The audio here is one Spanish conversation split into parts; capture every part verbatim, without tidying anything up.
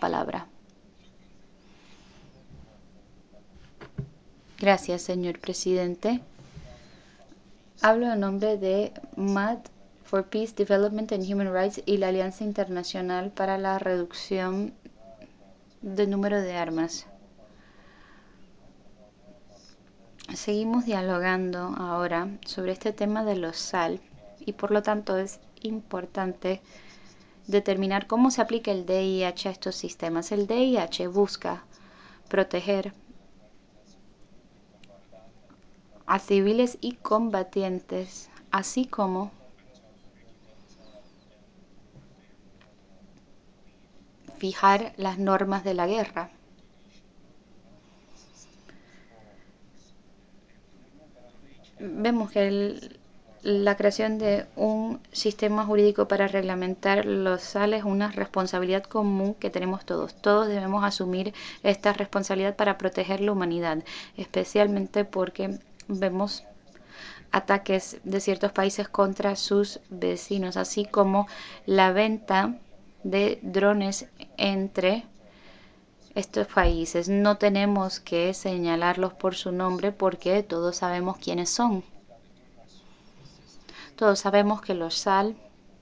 palabra. Gracias, señor presidente. Hablo en nombre de Mat for Peace, Development and Human Rights y la Alianza Internacional para la Reducción del Número de Armas. Seguimos dialogando ahora sobre este tema de los S A L y por lo tanto es importante determinar cómo se aplica el D I H a estos sistemas. El D I H busca proteger a civiles y combatientes, así como fijar las normas de la guerra. Vemos que el, la creación de un sistema jurídico para reglamentar los S A L es una responsabilidad común que tenemos todos. Todos debemos asumir esta responsabilidad para proteger la humanidad, especialmente porque vemos ataques de ciertos países contra sus vecinos, así como la venta de drones entre estos países. No tenemos que señalarlos por su nombre porque todos sabemos quiénes son. Todos sabemos que los S A L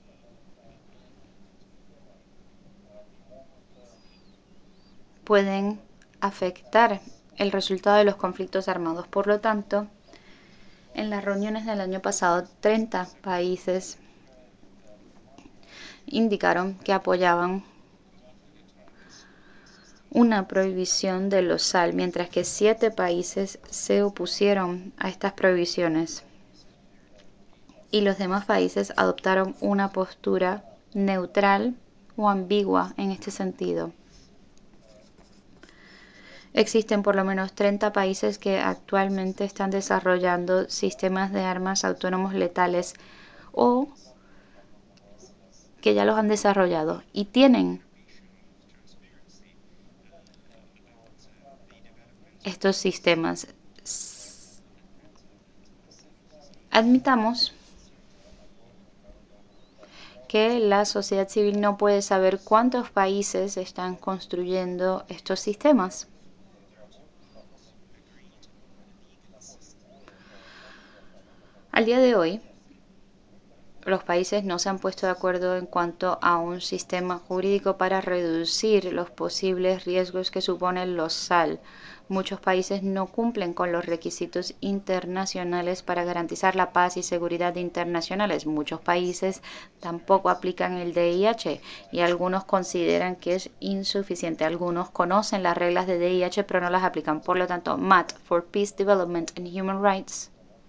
pueden afectar el resultado de los conflictos armados. Por lo tanto, en las reuniones del año pasado, treinta países indicaron que apoyaban una prohibición de los S A L, mientras que siete países se opusieron a estas prohibiciones y los demás países adoptaron una postura neutral o ambigua en este sentido. Existen por lo menos treinta países que actualmente están desarrollando sistemas de armas autónomos letales o que ya los han desarrollado y tienen estos sistemas. Admitamos que la sociedad civil no puede saber cuántos países están construyendo estos sistemas. Al día de hoy, los países no se han puesto de acuerdo en cuanto a un sistema jurídico para reducir los posibles riesgos que suponen los S A L. Muchos países no cumplen con los requisitos internacionales para garantizar la paz y seguridad internacionales. Muchos países tampoco aplican el D I H y algunos consideran que es insuficiente. Algunos conocen las reglas de D I H pero no las aplican. Por lo tanto, Mat for Peace, Development and Human Rights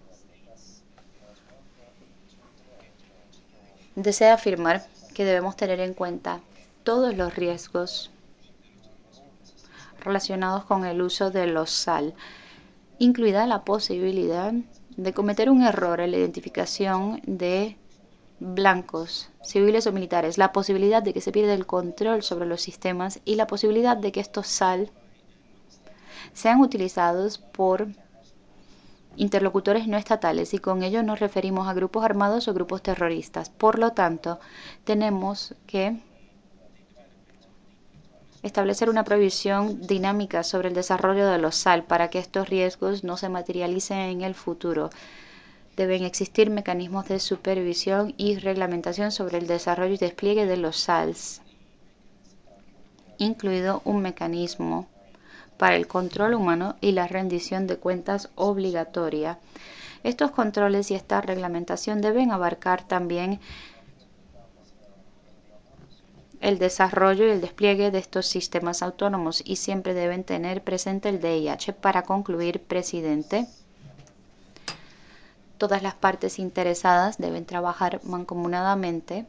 desea afirmar que debemos tener en cuenta todos los riesgos relacionados con el uso de los S A L, incluida la posibilidad de cometer un error en la identificación de blancos, civiles o militares, la posibilidad de que se pierda el control sobre los sistemas y la posibilidad de que estos S A L sean utilizados por interlocutores no estatales, y con ello nos referimos a grupos armados o grupos terroristas. Por lo tanto, tenemos que establecer una prohibición dinámica sobre el desarrollo de los S A L para que estos riesgos no se materialicen en el futuro. Deben existir mecanismos de supervisión y reglamentación sobre el desarrollo y despliegue de los S A Ls, incluido un mecanismo para el control humano y la rendición de cuentas obligatoria. Estos controles y esta reglamentación deben abarcar también el desarrollo y el despliegue de estos sistemas autónomos y siempre deben tener presente el D I H. Para concluir, presidente, todas las partes interesadas deben trabajar mancomunadamente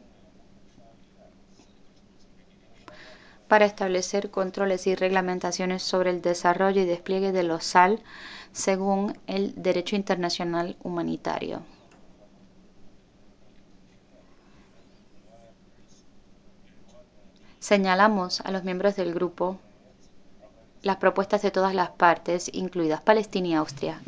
para establecer controles y reglamentaciones sobre el desarrollo y despliegue de los S A L según el derecho internacional humanitario. Señalamos a los miembros del grupo las propuestas de todas las partes, incluidas Palestina y Austria.